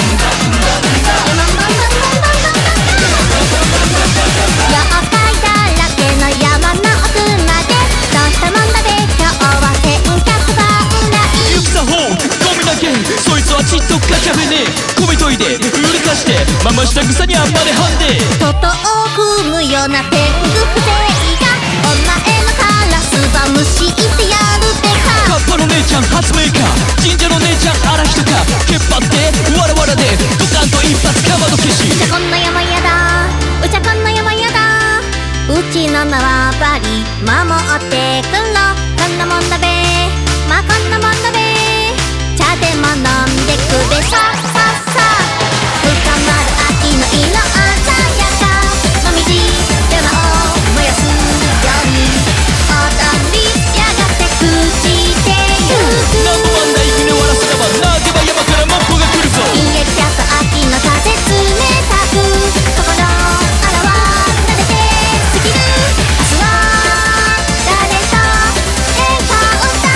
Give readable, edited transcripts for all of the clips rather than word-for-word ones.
妖怪だらけの山の奥までどうしたもんだべ今日は1100番来行くさほうゴミ投げそいつはちっとかきゃべねえ米研いで売りかしてママした草にあんまではんでトトを踏むような天狗不正がお前のカラスばむしいてやるべかカッパの姉ちゃん発明家神社の姉ちゃん荒人かけっぱってわらわらでドカンと一発かまど消しうちゃこんな山やだうちゃこんな山やだうちの縄張り守ってくろこんなもんだべまあこんなもんだべ茶でも飲んでくべさささ深まる秋の色鮮やかもみじ山を燃やすように踊りやがて朽ちてゆくナンバーワン大船わらせたばなけば山からマッポが来るぞイエキャと秋の風冷たく心あらわ撫でて過ぎる明日は誰と笑顔だ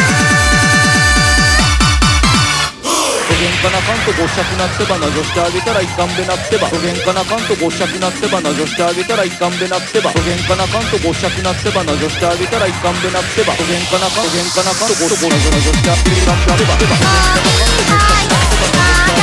どげんかなかんとごっしゃくなってばなじょしてあげたらいかんべなってばどげんかなかんとごっしゃくなってばなじょしてあげたらいかんべなってばどげんかなかんとごっしゃくなってばなじょしてあげたらいかんべなってばどげんかなかんとごっしゃくなってばなじょしてあげたらいかんべなってばもういいはい